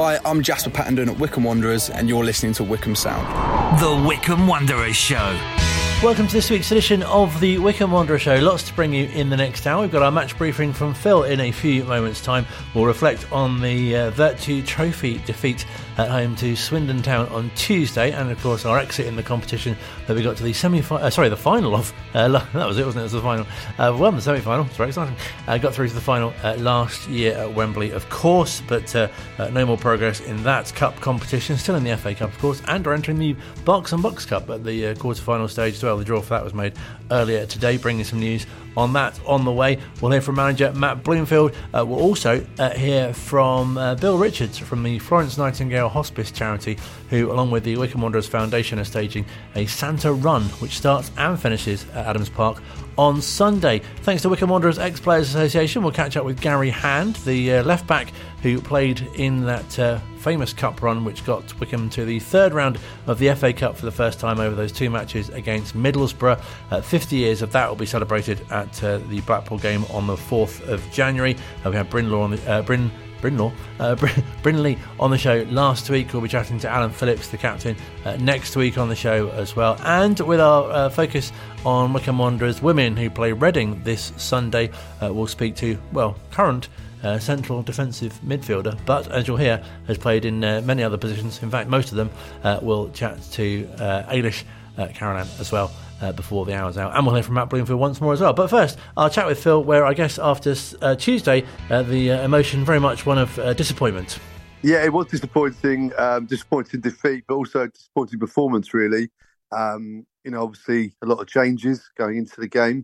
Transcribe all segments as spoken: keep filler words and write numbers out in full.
Hi, I'm Jasper Pattendon at Wycombe Wanderers, and you're listening to Wycombe Sound. The Wycombe Wanderers Show. Welcome to this week's edition of the Wycombe Wanderers Show. Lots to bring you in the next hour. We've got our match briefing from Phil in a few moments' time. We'll reflect on the uh, Virtue Trophy defeat at home to Swindon Town on Tuesday, and of course our exit in the competition that we got to the semi uh, sorry the final of uh, that was it wasn't it, it was the final uh, won the semi-final. It's very exciting. Uh, got through to the final uh, last year at Wembley, of course, but uh, uh, no more progress in that cup competition. Still in the F A Cup, of course, and we're entering the Berks and Bucks Cup at the uh, quarter-final stage as well. The draw for that was made earlier today, bringing some news on that on the way. We'll hear from manager Matt Bloomfield. Uh, we'll also uh, hear from uh, Bill Richards from the Florence Nightingale Hospice charity, who, along with the Wycombe Wanderers Foundation, are staging a Santa Run, which starts and finishes at Adams Park on Sunday. Thanks to Wycombe Wanderers Ex-Players Association, we'll catch up with Gary Hand, the uh, left-back who played in that uh, famous cup run which got Wycombe to the third round of the F A Cup for the first time over those two matches against Middlesbrough. Uh, fifty years of that will be celebrated at uh, the Blackpool game on the fourth of January. Uh, we had Brynlaw on the... Uh, Bryn, Brynlaw, uh, Brynley on the show last week. We'll be chatting to Alan Phillips, the captain, uh, next week on the show as well. And with our uh, focus on Wycombe Wanderers women who play Reading this Sunday, uh, we'll speak to, well, current uh, central defensive midfielder, but as you'll hear, has played in uh, many other positions. In fact, most of them. Uh, we'll chat to uh, Ailish uh, Carolan as well. Uh, before the hour's out, and we'll hear from Matt Bloomfield once more as well. But first, I'll chat with Phil, where I guess after uh, Tuesday, uh, the uh, emotion very much one of uh, disappointment. Yeah, it was disappointing, um, disappointing defeat, but also disappointing performance, really. Um, you know, obviously a lot of changes going into the game,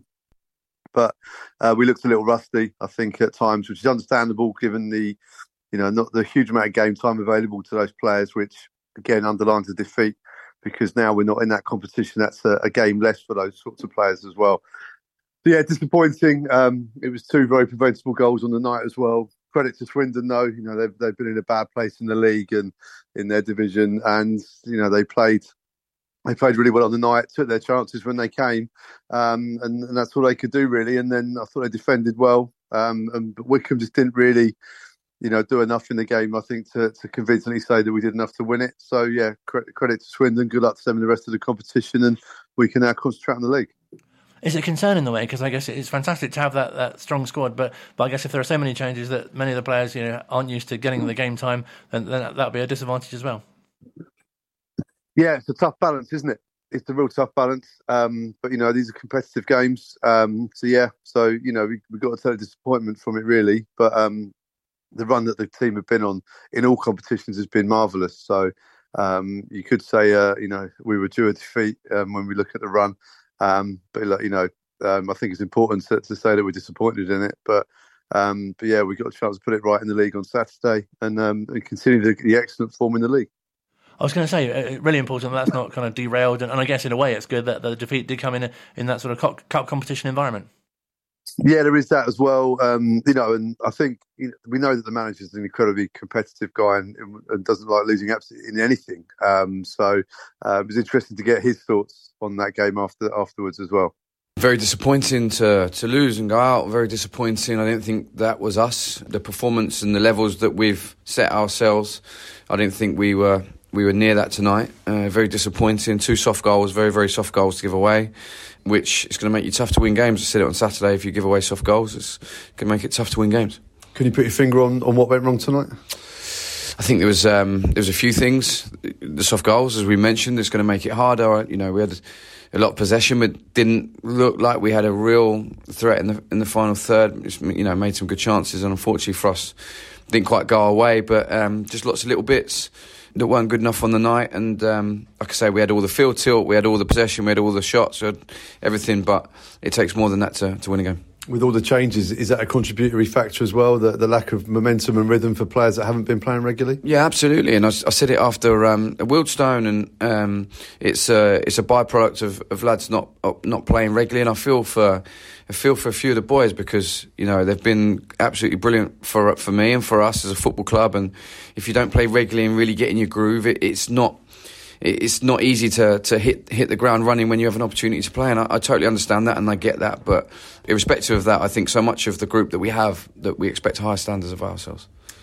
but uh, we looked a little rusty, I think, at times, which is understandable given the, you know, not the huge amount of game time available to those players, which again underlines the defeat. Because now we're not in that competition, that's a, a game less for those sorts of players as well. So yeah, disappointing. Um, it was two very preventable goals on the night as well. Credit to Swindon though, you know they've they've been in a bad place in the league and in their division, and you know they played they played really well on the night, took their chances when they came, um, and, and that's all they could do really. And then I thought they defended well, um, and but Wycombe just didn't really. You know, do enough in the game, I think, to, to convincingly say that we did enough to win it. So, yeah, credit, credit to Swindon. Good luck to them in the rest of the competition, and we can now concentrate on the league. Is it concerning the way? Because I guess it's fantastic to have that, that strong squad, but but I guess if there are so many changes that many of the players, you know, aren't used to getting the game time, then, then that'll be a disadvantage as well. Yeah, it's a tough balance, isn't it? It's a real tough balance. Um, but, you know, these are competitive games. Um, so, yeah, so, you know, we, we've got to take a disappointment from it, really. But, um, the run that the team have been on in all competitions has been marvellous. So um, you could say, uh, you know, we were due a defeat um, when we look at the run. Um, but, you know, um, I think it's important to, to say that we're disappointed in it. But, um, but yeah, we got a chance to put it right in the league on Saturday and, um, and continue the, the excellent form in the league. I was going to say, uh, really important that that's not kind of derailed. And, and I guess in a way it's good that the defeat did come in a, in that sort of cup, cup competition environment. Yeah, there is that as well. Um, you know, and I think you know, we know that the manager is an incredibly competitive guy and, and doesn't like losing absolutely in anything. Um, so uh, it was interesting to get his thoughts on that game after afterwards as well. Very disappointing to, to lose and go out. Very disappointing. I didn't think that was us. The performance and the levels that we've set ourselves, I didn't think we were we were near that tonight. Uh, very disappointing. Two soft goals, very, very soft goals to give away, which is going to make you tough to win games. I said it on Saturday, if you give away soft goals, it's going to make it tough to win games. Can you put your finger on, on what went wrong tonight? I think there was um, there was a few things. The soft goals, as we mentioned, it's going to make it harder. You know, we had a lot of possession, but didn't look like we had a real threat in the in the final third. Just, you know, made some good chances, and unfortunately for us, didn't quite go our way. But um, just lots of little bits that weren't good enough on the night. And um, like I say, we had all the field tilt, we had all the possession, we had all the shots, we had everything. But it takes more than that to, to win a game. With all the changes, is that a contributory factor as well, the, the lack of momentum and rhythm for players that haven't been playing regularly? Yeah, absolutely. And I, I said it after um, Wildstone, and um, it's a it's a byproduct of, of lads not not playing regularly. And I feel for I feel for a few of the boys because you know they've been absolutely brilliant for for me and for us as a football club. And if you don't play regularly and really get in your groove, it, it's not. It's not easy to, to hit hit the ground running when you have an opportunity to play, and I, I totally understand that and I get that. But irrespective of that, I think so much of the group that we have that we expect higher standards of ourselves.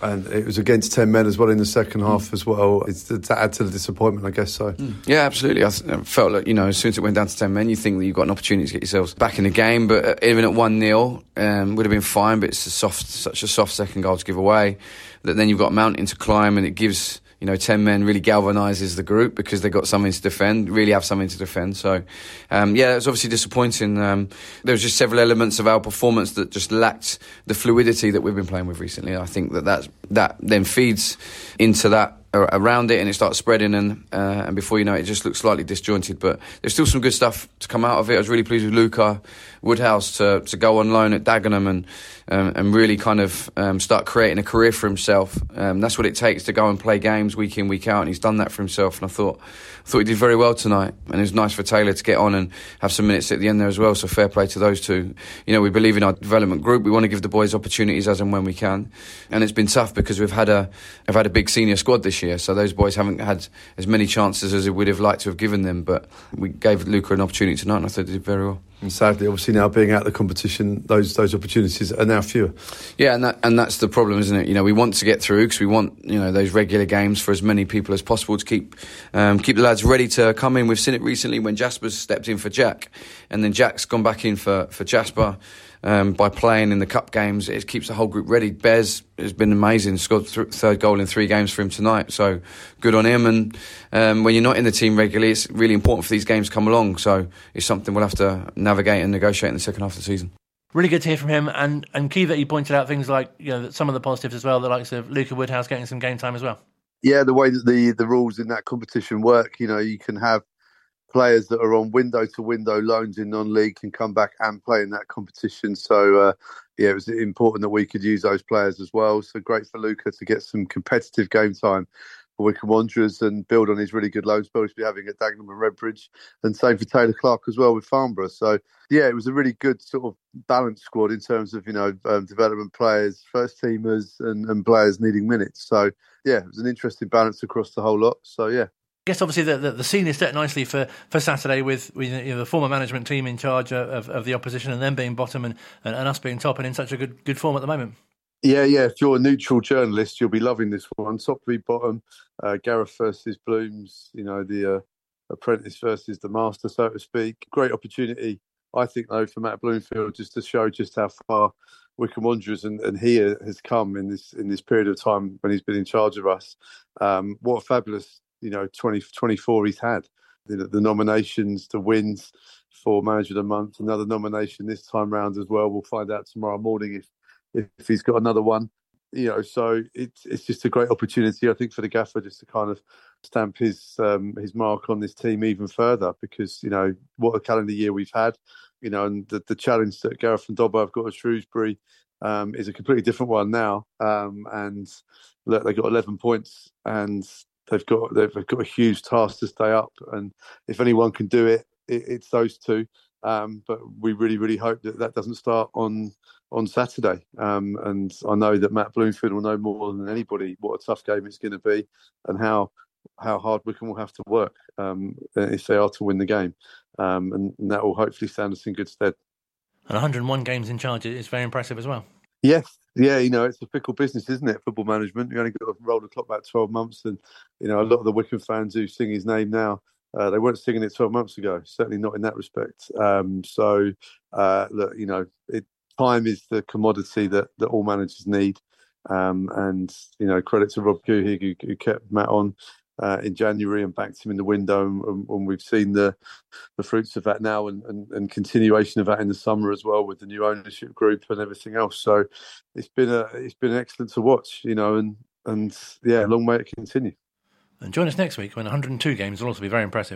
and it was against ten men as well in the second mm. half as well. It's to add to the disappointment, I guess so. Mm. Yeah, absolutely. I, th- I felt like, you know, as soon as it went down to ten men, you think that you've got an opportunity to get yourselves back in the game, but even at one nil, um, would have been fine, but it's a soft, such a soft second goal to give away that then you've got a mountain to climb, and it gives, you know, ten men really galvanises the group because they've got something to defend, really have something to defend. So, um, yeah, it was obviously disappointing. Um, there was just several elements of our performance that just lacked the fluidity that we've been playing with recently. I think that that's, that then feeds into that around it, and it starts spreading, and uh, and before you know it, it just looks slightly disjointed. But there's still some good stuff to come out of it. I was really pleased with Luca Woodhouse to to go on loan at Dagenham and um, and really kind of um, start creating a career for himself. Um, that's what it takes to go and play games week in, week out, and he's done that for himself. And I thought I thought he did very well tonight, and it was nice for Taylor to get on and have some minutes at the end there as well. So fair play to those two. You know, we believe in our development group. We want to give the boys opportunities as and when we can, and it's been tough because we've had a have had a big senior squad this year, so those boys haven't had as many chances as we would have liked to have given them. But we gave Luca an opportunity tonight, and I thought they did very well. And sadly, obviously now being out of the competition, those those opportunities are now fewer. Yeah, and that and that's the problem, isn't it? You know, we want to get through because we want, you know, those regular games for as many people as possible to keep um, keep the lads ready to come in. We've seen it recently when Jasper's stepped in for Jack, and then Jack's gone back in for for Jasper. Um, by playing in the cup games, it keeps the whole group ready. Bez has been amazing, scored th- third goal in three games for him tonight, so good on him. And um, when you're not in the team regularly, it's really important for these games to come along, so it's something we'll have to navigate and negotiate in the second half of the season. Really good to hear from him, and, and key that he pointed out things like, you know, some of the positives as well, the likes of Luca Woodhouse getting some game time as well. Yeah, the way that the, the rules in that competition work, you know, you can have players that are on window-to-window loans in non-league can come back and play in that competition. So, uh, yeah, it was important that we could use those players as well. So great for Luca to get some competitive game time for Wycombe Wanderers and build on his really good loan spell he's been having at Dagenham and Redbridge. And same for Taylor Clark as well with Farnborough. So, yeah, it was a really good sort of balanced squad in terms of, you know, um, development players, first-teamers and, and players needing minutes. So, yeah, it was an interesting balance across the whole lot. So, yeah. I guess obviously the, the, the scene is set nicely for, for Saturday with, with you know, the former management team in charge of, of the opposition and them being bottom and, and, and us being top and in such a good good form at the moment. Yeah, yeah. If you're a neutral journalist, you'll be loving this one. Top v bottom, uh, Gareth versus Blooms, you know, the uh, apprentice versus the master, so to speak. Great opportunity, I think, though, for Matt Bloomfield just to show just how far Wycombe Wanderers and, and he has come in this in this period of time when he's been in charge of us. Um, what a fabulous, you know, twenty twenty-four he's had. The, the nominations, the wins for Manager of the Month, another nomination this time round as well. We'll find out tomorrow morning if if he's got another one. You know, so it's it's just a great opportunity, I think, for the gaffer just to kind of stamp his um, his mark on this team even further, because, you know, what a calendar year we've had, you know, and the, the challenge that Gareth and Dobbo have got at Shrewsbury um, is a completely different one now. Um, and look, they got eleven points and They've got they've got a huge task to stay up, and if anyone can do it, it it's those two. Um, but we really, really hope that that doesn't start on on Saturday. Um, and I know that Matt Bloomfield will know more than anybody what a tough game it's going to be, and how how hard Wycombe will have to work um, if they are to win the game. Um, and, and that will hopefully stand us in good stead. And one hundred one games in charge is very impressive as well. Yes, yeah, you know, it's a fickle business, isn't it? Football management. You only got to roll the clock back twelve months, and you know, a lot of the Wycombe fans who sing his name now, uh, they weren't singing it twelve months ago. Certainly not in that respect. Um, so, uh, look, you know, it, time is the commodity that, that all managers need, um, and you know, credit to Rob Guhig who, who kept Matt on uh, in January and backed him in the window, and, and we've seen the the fruits of that now, and, and, and continuation of that in the summer as well with the new ownership group and everything else. So it's been a it's been excellent to watch, you know, and and yeah, long may it continue. And join us next week when one hundred and two games will also be very impressive.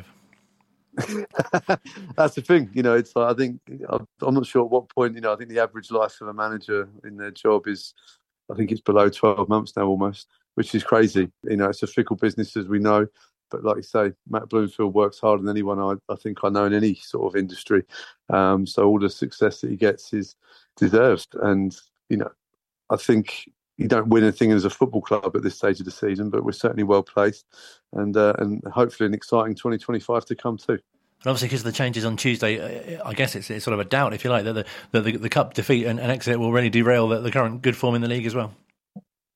That's the thing, you know. It's like, I think I'm not sure at what point, you know. I think the average life of a manager in their job is, I think it's below twelve months now almost, which is crazy. You know, it's a fickle business, as we know. But like you say, Matt Bloomfield works harder than anyone I, I think I know in any sort of industry. Um, so all the success that he gets is deserved. And, you know, I think you don't win anything as a football club at this stage of the season, but we're certainly well placed, and uh, and hopefully an exciting twenty twenty-five to come too. And obviously, because of the changes on Tuesday, I guess it's, it's sort of a doubt, if you like, that the the, the, the cup defeat and, and exit will really derail the, the current good form in the league as well.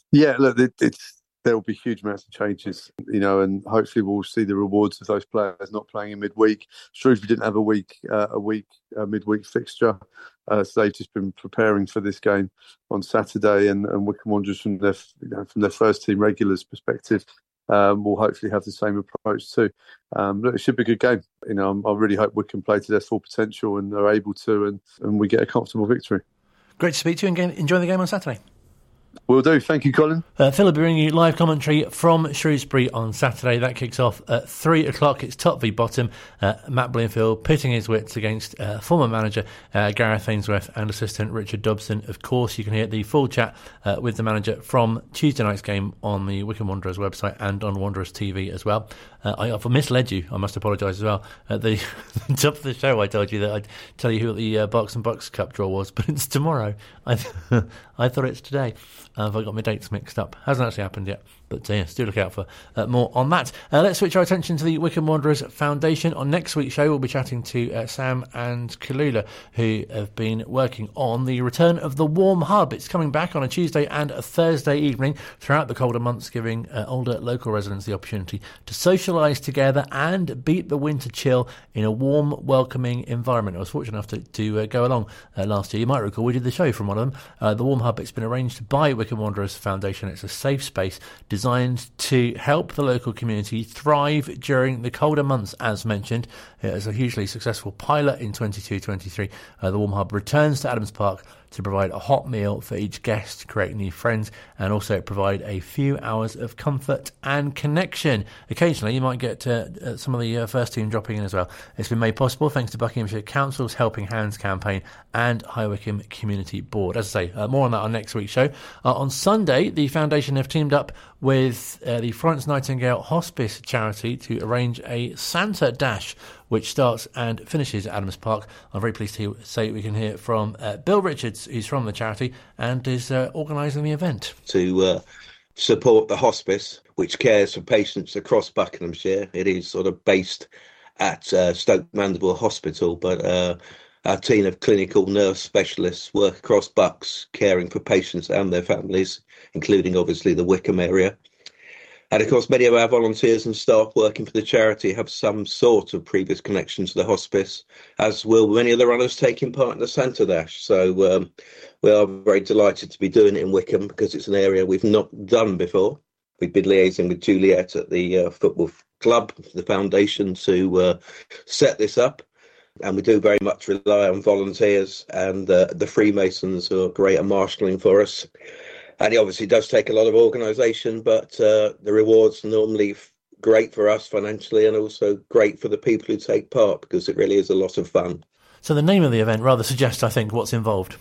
Yeah, look, it, it's there will be huge amounts of changes, you know, and hopefully we'll see the rewards of those players not playing in midweek. Shrewsbury didn't have a week, uh, a week uh, midweek fixture, uh, so they've just been preparing for this game on Saturday. And, and Wycombe Wanderers, from their you know, from their first team regulars perspective, um, will hopefully have the same approach too. Um, but it should be a good game. You know, I'm, I really hope Wycombe play to their full potential and are able to, and, and we get a comfortable victory. Great to speak to you and enjoy the game on Saturday. Will do. Thank you, Colin. Uh, Phil will be bringing you live commentary from Shrewsbury on Saturday. That kicks off at three o'clock. It's top v bottom. Uh, Matt Bloomfield pitting his wits against uh, former manager uh, Gareth Ainsworth and assistant Richard Dobson. Of course, you can hear the full chat uh, with the manager from Tuesday night's game on the Wycombe Wanderers website and on Wanderers T V as well. Uh, I, I've misled you. I must apologise as well. At the top of the show, I told you that I'd tell you who the uh, Box and Box Cup draw was, but it's tomorrow. I, th- I thought it's today. Uh, I've got my dates mixed up. Hasn't actually happened yet. But uh, yes, do look out for uh, more on that. Uh, let's switch our attention to the Wycombe Wanderers Foundation. On next week's show, we'll be chatting to uh, Sam and Kalula, who have been working on the return of the Warm Hub. It's coming back on a Tuesday and a Thursday evening throughout the colder months, giving uh, older local residents the opportunity to socialise together and beat the winter chill in a warm, welcoming environment. I was fortunate enough to, to uh, go along uh, last year. You might recall we did the show from one of them. Uh, the Warm Hub, it's been arranged by Wycombe Wanderers Foundation. It's a safe space designed to help the local community thrive during the colder months, as mentioned. It was a hugely successful pilot in twenty-two twenty-three. Uh, the Warm Hub returns to Adams Park to provide a hot meal for each guest, create new friends, and also provide a few hours of comfort and connection. Occasionally, you might get uh, some of the uh, first team dropping in as well. It's been made possible thanks to Buckinghamshire Council's Helping Hands campaign and High Wycombe Community Board. As I say, uh, more on that on next week's show. Uh, on Sunday, the Foundation have teamed up with uh, the Florence Nightingale Hospice charity to arrange a Santa Dash, which starts and finishes at Adams Park. I'm very pleased to say we can hear from uh, Bill Richards, who's from the charity and is uh, organising the event. To uh, support the hospice, which cares for patients across Buckinghamshire. It is sort of based at uh, Stoke Mandeville Hospital, but uh, our team of clinical nurse specialists work across Bucks, caring for patients and their families, including obviously the Wycombe area. And of course, many of our volunteers and staff working for the charity have some sort of previous connection to the hospice, as will many of the runners taking part in the Santa Dash. So um, we are very delighted to be doing it in Wycombe because it's an area we've not done before. We've been liaising with Juliet at the uh, football club, the foundation, to uh, set this up. And we do very much rely on volunteers and uh, the Freemasons, who are great at marshalling for us. And it obviously does take a lot of organisation, but uh, the rewards are normally f- great for us financially and also great for the people who take part, because it really is a lot of fun. So the name of the event rather suggests, I think, what's involved.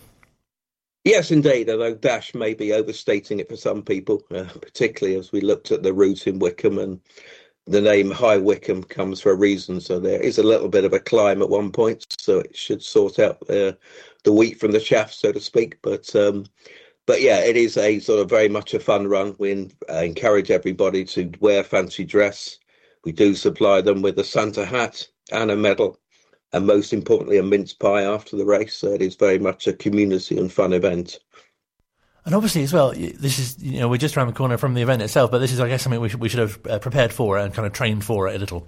Yes, indeed, although Dash may be overstating it for some people, uh, particularly as we looked at the route in Wycombe, and the name High Wycombe comes for a reason. So there is a little bit of a climb at one point, so it should sort out uh, the wheat from the chaff, so to speak. But um, But yeah, it is a sort of very much a fun run. We uh, encourage everybody to wear fancy dress. We do supply them with a Santa hat and a medal, and most importantly, a mince pie after the race. So it is very much a community and fun event. And obviously as well, this is, you know, we're just around the corner from the event itself, but this is, I guess, something we should, we should have uh, prepared for and kind of trained for it a little.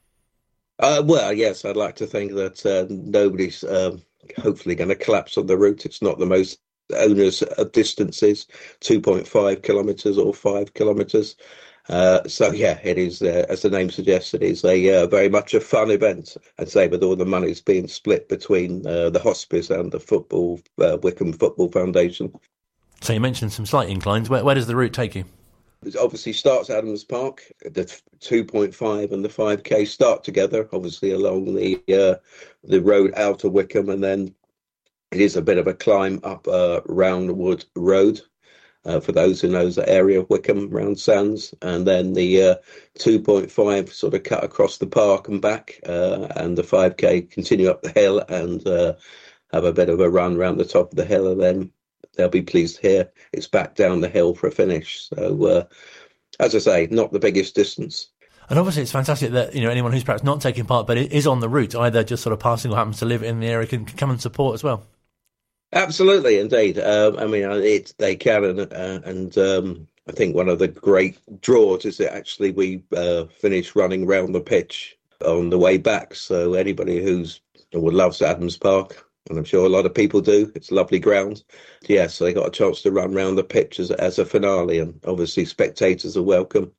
Uh, well, yes, I'd like to think that uh, nobody's uh, hopefully going to collapse on the route. It's not the most owners of distances, two point five kilometres or five kilometres. Uh, so, yeah, it is, uh, as the name suggests, it is a uh, very much a fun event. I'd say with all the monies being split between uh, the hospice and the football, uh, Wycombe Football Foundation. So you mentioned some slight inclines. Where, where does the route take you? It obviously starts at Adams Park. The two point five and the five K start together, obviously along the uh, the road out of Wycombe, and then it is a bit of a climb up uh, Roundwood Road, uh, for those who know the area of Wycombe, Round Sands, and then the uh, two point five sort of cut across the park and back, uh, and the five K continue up the hill and uh, have a bit of a run round the top of the hill, and then they'll be pleased to hear it's back down the hill for a finish. So, uh, as I say, not the biggest distance. And obviously it's fantastic that, you know, anyone who's perhaps not taking part but is on the route, either just sort of passing or happens to live in the area, can come and support as well. Absolutely, indeed. Um, I mean, it, they can, and, uh, and um, I think one of the great draws is that actually we uh, finished running around the pitch on the way back. So anybody who's who loves Adams Park, and I'm sure a lot of people do, it's a lovely ground. Yeah, so they got a chance to run around the pitch as, as a finale, and obviously spectators are welcome.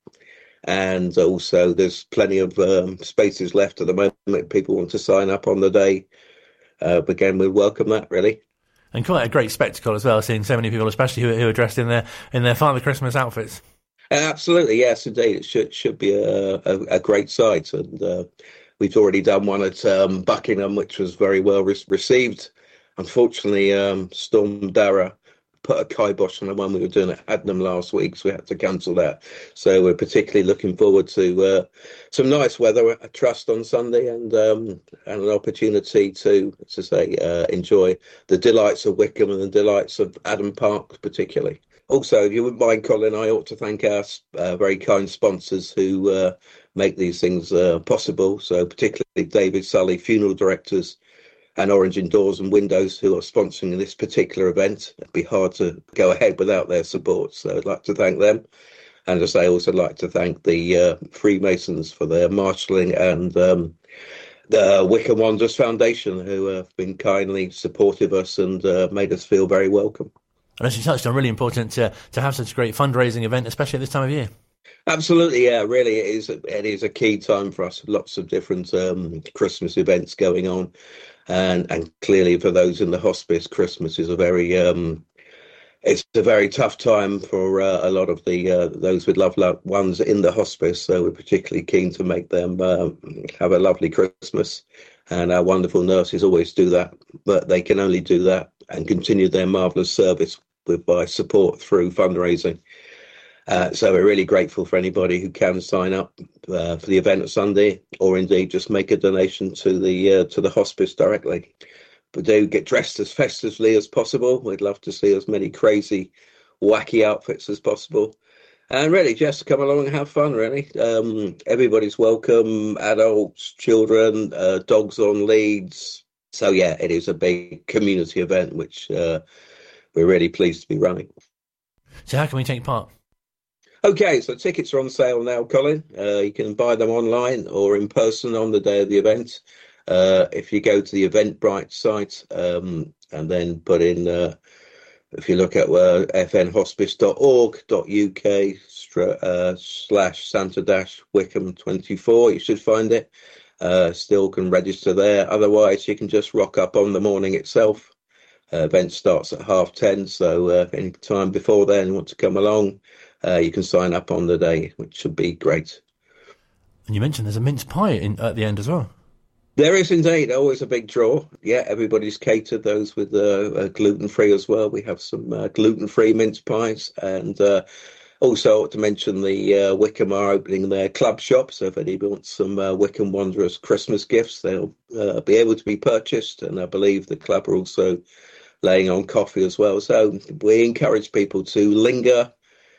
And also there's plenty of um, spaces left at the moment. If people want to sign up on the day, uh, again, we welcome that, really. And quite a great spectacle as well, seeing so many people, especially who, who are dressed in their in their Father Christmas outfits. Absolutely, yes, indeed. It should should be a, a, a great sight. And uh, we've already done one at um, Buckingham, which was very well re- received. Unfortunately, um, Storm Dara put a kibosh on the one we were doing at Hadnam last week, so we had to cancel that. So we're particularly looking forward to uh, some nice weather, I trust, on Sunday, and um, and an opportunity to, to say, uh, enjoy the delights of Wycombe and the delights of Adam Park, particularly. Also, if you wouldn't mind, Colin, I ought to thank our uh, very kind sponsors who uh, make these things uh, possible. So particularly David Sully, funeral directors, and Orange Doors and Windows, who are sponsoring this particular event. It'd be hard to go ahead without their support, so I'd like to thank them. And as I also like to thank the uh, Freemasons for their marshalling, and um, the Wycombe Wanderers Foundation, who have been kindly supportive of us and uh, made us feel very welcome. And as you touched on, really important to, to have such a great fundraising event, especially at this time of year. Absolutely, yeah, really it is, it is a key time for us. Lots of different um, Christmas events going on. And and clearly for those in the hospice, Christmas is a very um, it's a very tough time for uh, a lot of the uh, those with loved ones in the hospice. So we're particularly keen to make them uh, have a lovely Christmas. And our wonderful nurses always do that, but they can only do that and continue their marvellous service with by support through fundraising. Uh, so we're really grateful for anybody who can sign up uh, for the event on Sunday, or indeed just make a donation to the uh, to the hospice directly. But do get dressed as festively as possible. We'd love to see as many crazy, wacky outfits as possible. And really, just come along and have fun, really. Um, everybody's welcome, adults, children, uh, dogs on leads. So, yeah, it is a big community event, which uh, we're really pleased to be running. So how can we take part? Okay, so tickets are on sale now, Colin. Uh, you can buy them online or in person on the day of the event. Uh, if you go to the Eventbrite site um, and then put in, uh, if you look at uh, f n hospice dot org dot u k uh, slash Santa dash Wycombe twenty-four, you should find it. Uh, still can register there. Otherwise, you can just rock up on the morning itself. Uh, event starts at half ten, so uh, any time before then you want to come along, Uh, you can sign up on the day, which should be great. And you mentioned there's a mince pie in, at the end as well. There is indeed, always a big draw. Yeah, everybody's catered, those with uh, uh, gluten-free as well. We have some uh, gluten-free mince pies. And uh, also to mention the uh, Wycombe are opening their club shop. So if anybody wants some uh, Wycombe Wanderers Christmas gifts, they'll uh, be able to be purchased. And I believe the club are also laying on coffee as well. So we encourage people to linger,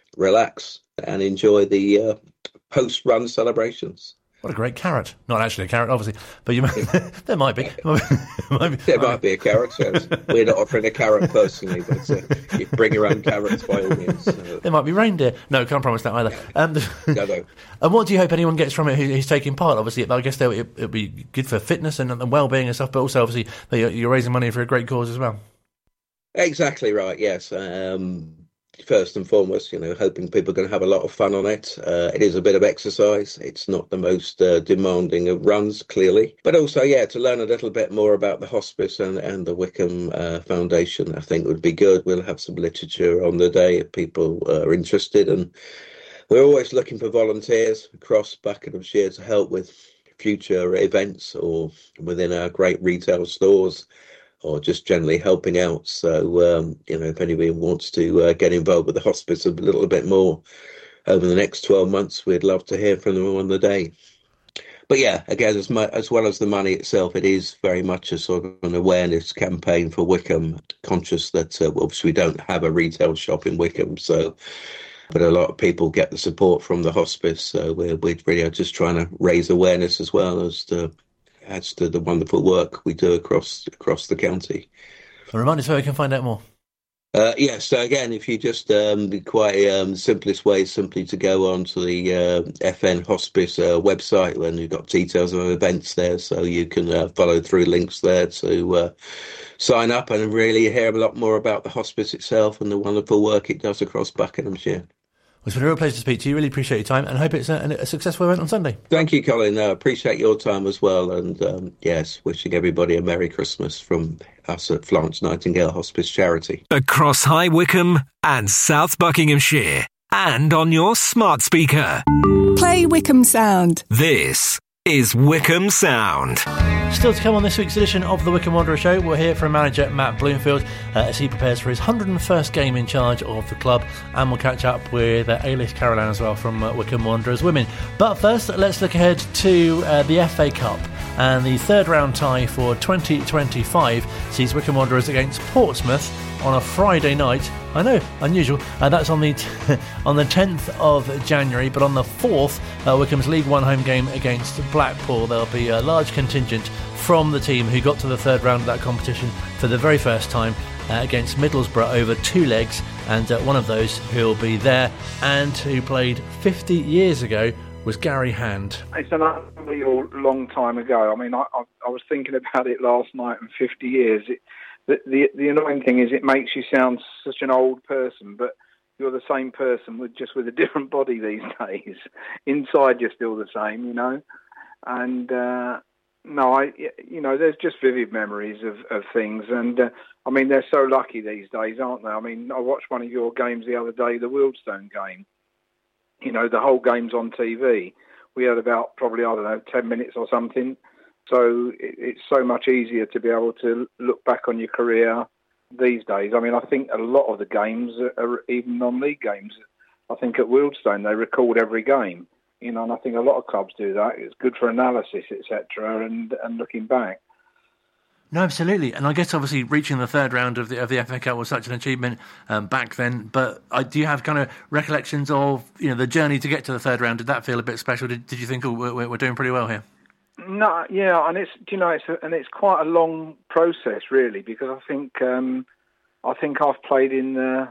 relax and enjoy the uh, post-run celebrations. What a great carrot. Not actually a carrot, obviously, but you might, there might be. might be there might be a carrot, yes. We're not offering a carrot personally, but uh, you bring your own carrots by all means. Uh, there might be reindeer. No, can't promise that either. Um, no, no. And what do you hope anyone gets from it who, who's taking part? Obviously, I guess it, it'll be good for fitness and, and well-being and stuff, but also, obviously, you're raising money for a great cause as well. Exactly right, yes. Um, First and foremost, you know, hoping people are going to have a lot of fun on it. Uh, it is a bit of exercise. It's not the most uh, demanding of runs, clearly. But also, yeah, to learn a little bit more about the hospice and, and the Wycombe uh, Foundation, I think would be good. We'll have some literature on the day if people uh, are interested. And we're always looking for volunteers across Buckinghamshire to help with future events or within our great retail stores, or just generally helping out. So, um, you know, if anybody wants to uh, get involved with the hospice a little bit more over the next twelve months, we'd love to hear from them on the day. But yeah, again, as, mu- as well as the money itself, it is very much a sort of an awareness campaign for Wycombe, conscious that uh, obviously we don't have a retail shop in Wycombe, so but a lot of people get the support from the hospice. So we're, we're really just trying to raise awareness as well as to adds to the wonderful work we do across across the county. And remind us where we can find out more. Uh, yeah, so again, if you just, um, the quite um, simplest way is simply to go onto the uh, F N Hospice uh, website, and you've got details of events there, so you can uh, follow through links there to uh, sign up and really hear a lot more about the hospice itself and the wonderful work it does across Buckinghamshire. It's been a real pleasure to speak to you. Really appreciate your time and hope it's a, a successful event on Sunday. Thank you, Colin. I uh, appreciate your time as well. And um, yes, wishing everybody a Merry Christmas from us at Florence Nightingale Hospice Charity. Across High Wycombe and South Buckinghamshire. And on your smart speaker. Play Wycombe Sound. This is Wycombe Sound. Still to come on this week's edition of the Wycombe Wanderer Show, we'll hear from manager Matt Bloomfield uh, as he prepares for his one hundred and first game in charge of the club, and we'll catch up with uh, A-list Caroline as well from uh, Wycombe Wanderers Women. But first, let's look ahead to uh, the F A Cup, and the third round tie for twenty twenty-five sees Wycombe Wanderers against Portsmouth on a Friday night. I know, unusual. Uh, that's on the t- on the tenth of January, but on the fourth, uh, Wycombe's League One home game against Blackpool. There'll be a large contingent from the team who got to the third round of that competition for the very first time uh, against Middlesbrough over two legs, and uh, one of those who'll be there and who played fifty years ago was Gary Hand. It's an unbelievable long time ago. I mean, I, I, I was thinking about it last night, and fifty years. It, the, the the annoying thing is it makes you sound such an old person, but you're the same person with just with a different body these days. Inside, you're still the same, you know. And uh, no, I you know, there's just vivid memories of, of things, and uh, I mean, they're so lucky these days, aren't they? I mean, I watched one of your games the other day, the Wealdstone game. You know, the whole game's on T V. We had about probably, I don't know, ten minutes or something. So it, it's so much easier to be able to look back on your career these days. I mean, I think a lot of the games are, are even non-league games. I think at Wealdstone they record every game, you know, and I think a lot of clubs do that. It's good for analysis, et cetera, and, and looking back. No, absolutely, and I guess obviously reaching the third round of the of the F A Cup was such an achievement um, back then. But I, do you have kind of recollections of, you know, the journey to get to the third round? Did that feel a bit special? Did, did you think, oh, we're, we're doing pretty well here? No, yeah, and it's you know, it's a, and it's quite a long process really, because I think um, I think I've played in the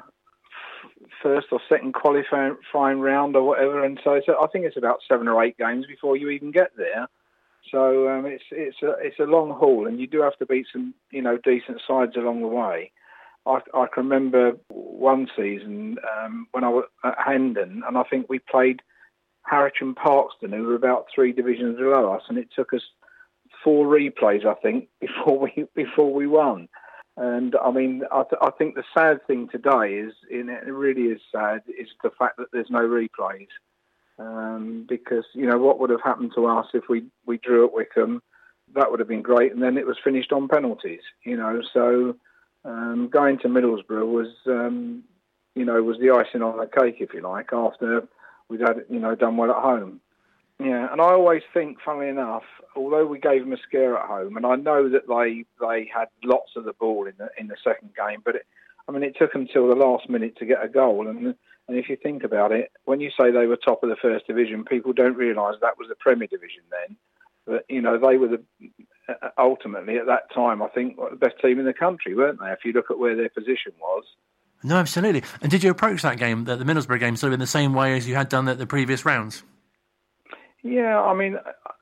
first or second qualifying round or whatever, and so it's a, I think it's about seven or eight games before you even get there. So um, it's it's a it's a long haul, and you do have to beat some you know decent sides along the way. I, I can remember one season um, when I was at Hendon, and I think we played Harwich and Parkston, who were about three divisions below us, and it took us four replays, I think, before we before we won. And I mean, I, th- I think the sad thing today is, and it really is sad, is the fact that there's no replays. Um, because, you know, what would have happened to us if we, we drew at Wycombe? That would have been great, and then it was finished on penalties, you know. So um, going to Middlesbrough was, um, you know, was the icing on the cake, if you like, after we'd had, you know, done well at home. Yeah, and I always think, funnily enough, although we gave them a scare at home, and I know that they they had lots of the ball in the in the second game, but it, I mean, it took them till the last minute to get a goal. And and if you think about it, when you say they were top of the first division, people don't realise that was the Premier Division then. But you know, they were the ultimately at that time, I think, the best team in the country, weren't they? If you look at where their position was. No, absolutely. And did you approach that game, the, the Middlesbrough game, sort of in the same way as you had done at the previous rounds? Yeah, I mean,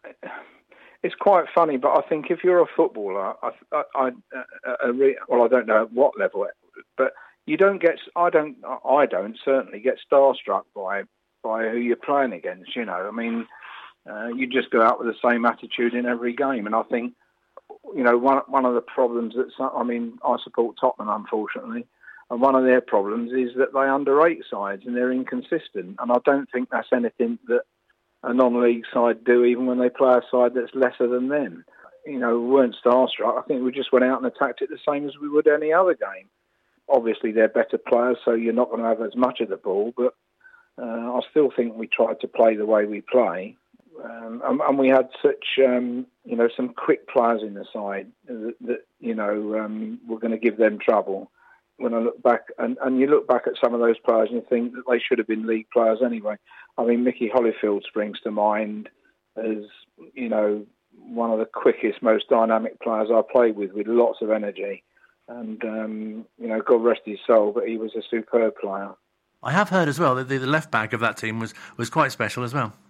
it's quite funny, but I think if you're a footballer, I, I, I, I well, I don't know at what level, but you don't get, I don't, I don't certainly get starstruck by by who you're playing against. You know, I mean, uh, you just go out with the same attitude in every game, and I think, you know, one one of the problems that, I mean, I support Tottenham, unfortunately. And one of their problems is that they underrate sides and they're inconsistent. And I don't think that's anything that a non-league side do, even when they play a side that's lesser than them. You know, we weren't starstruck. I think we just went out and attacked it the same as we would any other game. Obviously, they're better players, so you're not going to have as much of the ball. But uh, I still think we tried to play the way we play. Um, and, and we had such, um, you know, some quick players in the side that, that you know, um, were going to give them trouble. When I look back, and, and you look back at some of those players and you think that they should have been league players anyway. I mean, Mickey Holyfield springs to mind as, you know, one of the quickest, most dynamic players I played with, with lots of energy. and um, you know, God rest his soul, but he was a superb player. I have heard as well that the, the left back of that team was, was quite special as well.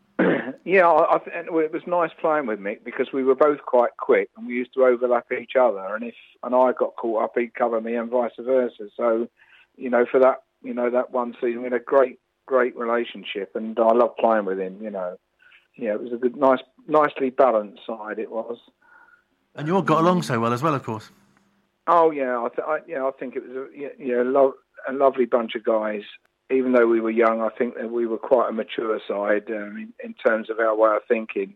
Yeah, I, I th- it was nice playing with Mick because we were both quite quick and we used to overlap each other. And if and I got caught up, he'd cover me, and vice versa. So, you know, for that, you know, that one season, we had a great, great relationship, and I loved playing with him. You know, yeah, it was a good, nice, nicely balanced side. It was. And you all got along so well as well, of course. Oh yeah, I, th- I yeah, I think it was a yeah, yeah lo- a lovely bunch of guys. Even though we were young, I think that we were quite a mature side um, in, in terms of our way of thinking.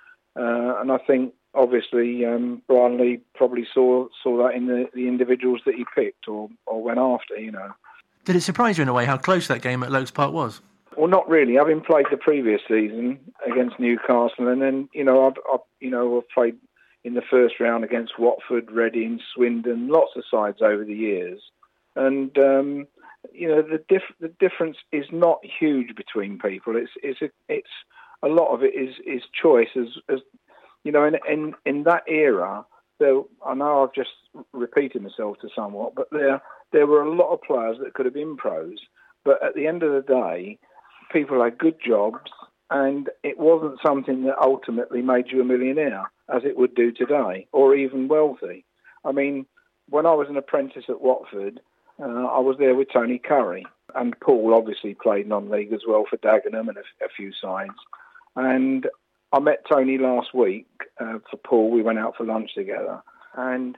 Uh, and I think, obviously, um, Brian Lee probably saw saw that in the, the individuals that he picked or, or went after, you know. Did it surprise you in a way how close that game at Lokes Park was? Well, not really. Having played the previous season against Newcastle, and then, you know, I've, I've, you know, I've played in the first round against Watford, Reading, Swindon, lots of sides over the years. And... Um, You know, the diff- the difference is not huge between people. It's it's a, it's a lot of it is, is choice. As as you know, in in, in that era, there I know I've just repeated myself to somewhat, but there there were a lot of players that could have been pros. But at the end of the day, people had good jobs, and it wasn't something that ultimately made you a millionaire, as it would do today, or even wealthy. I mean, when I was an apprentice at Watford, Uh, I was there with Tony Curry, and Paul obviously played non-league as well for Dagenham and a, a few sides. And I met Tony last week uh, for Paul. We went out for lunch together, and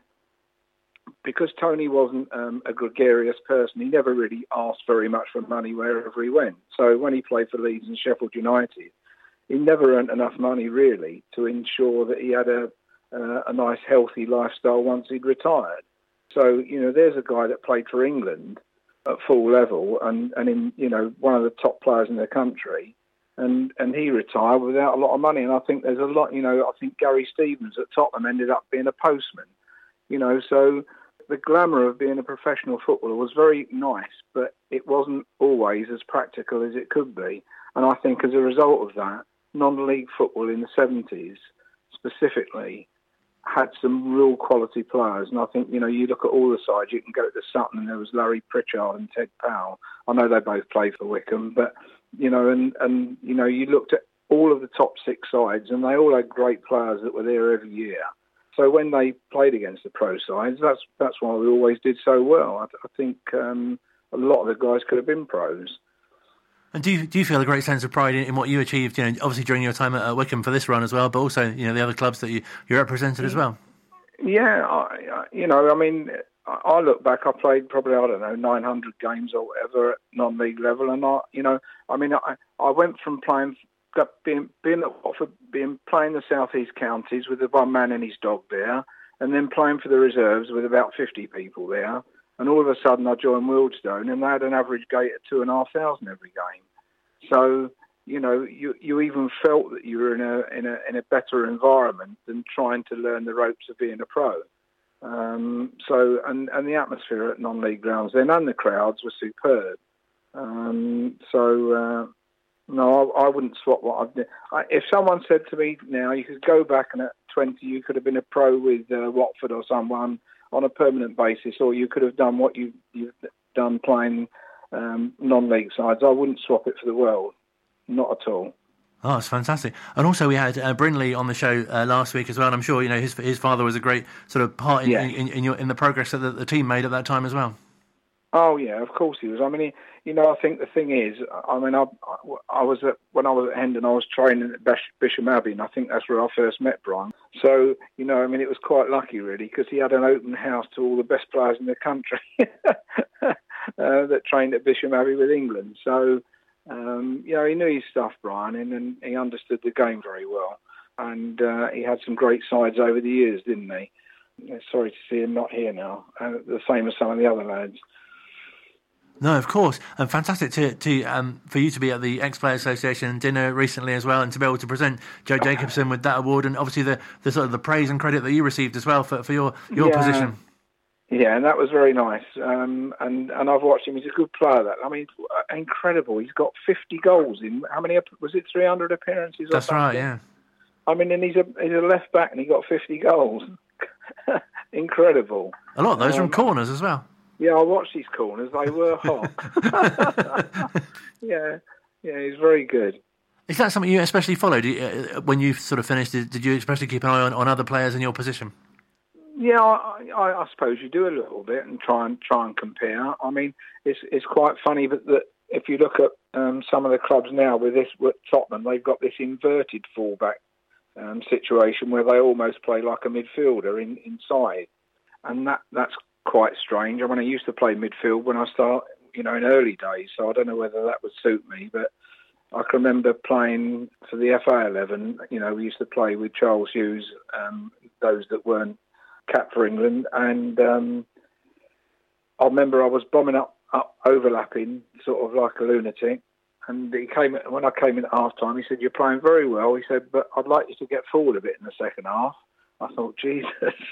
because Tony wasn't um, a gregarious person, he never really asked very much for money wherever he went. So when he played for Leeds and Sheffield United, he never earned enough money really to ensure that he had a, uh, a nice healthy lifestyle once he'd retired. So, you know, there's a guy that played for England at full level and, and in, you know, one of the top players in the country. And, and he retired without a lot of money. And I think there's a lot, you know, I think Gary Stevens at Tottenham ended up being a postman. You know, so the glamour of being a professional footballer was very nice, but it wasn't always as practical as it could be. And I think as a result of that, non-league football in the seventies specifically had some real quality players. And I think, you know, you look at all the sides, you can go to Sutton and there was Larry Pritchard and Ted Powell. I know they both played for Wycombe, but, you know, and, and, you know, you looked at all of the top six sides and they all had great players that were there every year. So when they played against the pro sides, that's that's why we always did so well. I, I think um, a lot of the guys could have been pros. And do you, do you feel a great sense of pride in, in what you achieved, you know, obviously during your time at uh, Wycombe for this run as well, but also, you know, the other clubs that you, you represented as well? Yeah, I, I, you know, I mean, I, I look back, I played probably, I don't know, nine hundred games or whatever at non-league level. And, I, you know, I mean, I, I went from playing, being, being at Watford, being playing the South East counties with the one man and his dog there, and then playing for the reserves with about fifty people there. And all of a sudden I joined Wealdstone and they had an average gate of two and a half thousand every game. So, you know, you you even felt that you were in a in a in a better environment than trying to learn the ropes of being a pro. Um, so, and, and the atmosphere at non-league grounds then and the crowds were superb. Um, so, uh, no, I, I wouldn't swap what I've done. I, if someone said to me now, you could go back and at twenty you could have been a pro with uh, Watford or someone on a permanent basis, or you could have done what you, you've done playing um, non-league sides, I wouldn't swap it for the world. Not at all. Oh, it's fantastic. And also we had uh, Brindley on the show uh, last week as well, and I'm sure, you know, his his father was a great sort of part in, yeah. in, in, your, in the progress that the, the team made at that time as well. Oh, yeah, of course he was. I mean, he, you know, I think the thing is, I mean, I, I was at, when I was at Hendon, I was training at Bisham Abbey, and I think that's where I first met Brian. So, you know, I mean, it was quite lucky, really, because he had an open house to all the best players in the country uh, that trained at Bisham Abbey with England. So, um, you know, he knew his stuff, Brian, and, and he understood the game very well. And uh, he had some great sides over the years, didn't he? Sorry to see him not here now, uh, the same as some of the other lads. No, of course, and fantastic to to um, for you to be at the Ex-Players Association dinner recently as well, and to be able to present Joe Jacobson with that award, and obviously the, the sort of the praise and credit that you received as well for, for your your yeah. position. Yeah, and that was very nice. Um, and and I've watched him; he's a good player. That I mean, incredible. He's got fifty goals in how many? Was it three hundred appearances? Or That's something? right. Yeah. I mean, and he's a he's a left back, and he got fifty goals. incredible. A lot of those um, from corners as well. Yeah, I watched these corners. They were hot. yeah, yeah, he's very good. Is that something you especially followed uh, when you sort of finished? Did, did you especially keep an eye on, on other players in your position? Yeah, I, I, I suppose you do a little bit and try and try and compare. I mean, it's it's quite funny, but that if you look at um, some of the clubs now with this, with Tottenham, they've got this inverted fullback um, situation where they almost play like a midfielder in, inside, and that that's quite strange. I mean, I used to play midfield when I started, you know, in early days, so I don't know whether that would suit me, but I can remember playing for the F A eleven. You know, we used to play with Charles Hughes, um, those that weren't cap for England, and um, I remember I was bombing up, up, overlapping, sort of like a lunatic. And he came when I came in at half time. He said, "You're playing very well." He said, "But I'd like you to get forward a bit in the second half." I thought, Jesus.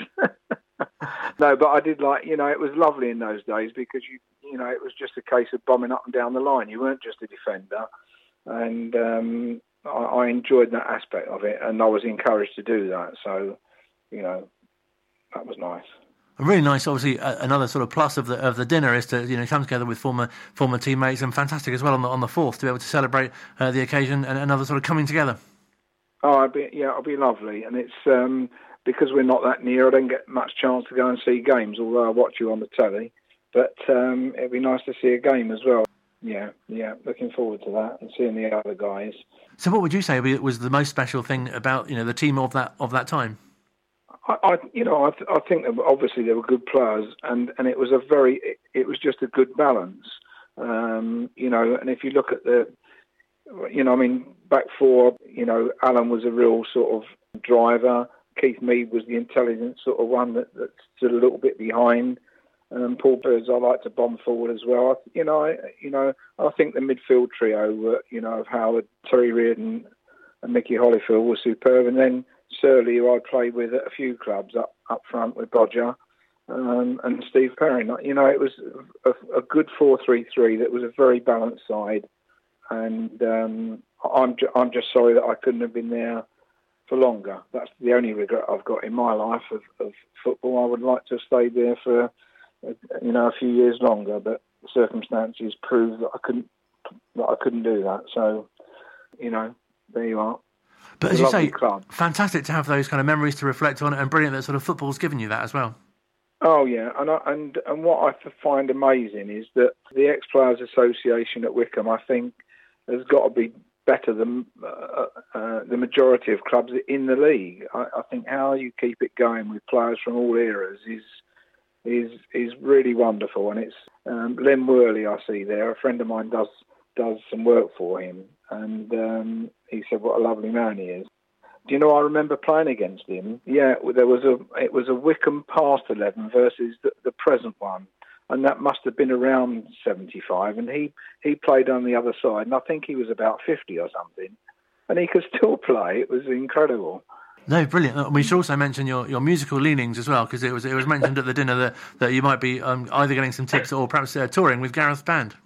No, but I did like, you know, it was lovely in those days because, you you know, it was just a case of bombing up and down the line. You weren't just a defender. And um, I, I enjoyed that aspect of it, and I was encouraged to do that. So, you know, that was nice. Really nice. Obviously, uh, another sort of plus of the of the dinner is to, you know, come together with former former teammates, and fantastic as well on the on the fourth to be able to celebrate uh, the occasion and another sort of coming together. Oh, it'd be, yeah, it'll be lovely, and it's um, because we're not that near. I don't get much chance to go and see games, although I watch you on the telly. But um, it'd be nice to see a game as well. Yeah, yeah, looking forward to that and seeing the other guys. So, what would you say was the most special thing about, you know, the team of that of that time? I, I you know, I, th- I think that obviously there were good players, and, and it was a very, it, it was just a good balance. Um, you know, and if you look at the, you know, I mean, back four, you know, Alan was a real sort of driver. Keith Mead was the intelligent sort of one that, that stood a little bit behind. Um, Paul Birds, I like to bomb forward as well. I, you know, I, you know, I think the midfield trio, uh, you know, of Howard, Terry Reardon, and Mickey Holyfield was superb. And then Surley, who I played with at a few clubs up up front with Bodger, um, and Steve Perrin. You know, it was a, a good four three three that was a very balanced side. And um, I'm ju- I'm just sorry that I couldn't have been there for longer. That's the only regret I've got in my life of, of football. I would like to have stayed there for, you know, a few years longer, but circumstances proved that I couldn't that I couldn't do that. So, you know, there you are. But as you say, club. Fantastic to have those kind of memories to reflect on, and brilliant that sort of football's given you that as well. Oh yeah, and I, and and what I find amazing is that the Ex-Players Association at Wycombe, I think, has got to be better than uh, uh, the majority of clubs in the league. I, I think how you keep it going with players from all eras is is is really wonderful. And it's um, Len Worley I see there. A friend of mine does does some work for him, and um, he said what a lovely man he is. Do you know I remember playing against him? Yeah, there was a it was a Wycombe past eleven versus the, the present one. And that must have been around seventy-five, and he, he played on the other side, and I think he was about fifty or something, and he could still play. It was incredible. No, brilliant. We should also mention your, your musical leanings as well, because it was it was mentioned at the dinner that, that you might be um, either getting some tips or perhaps uh, touring with Gareth's band.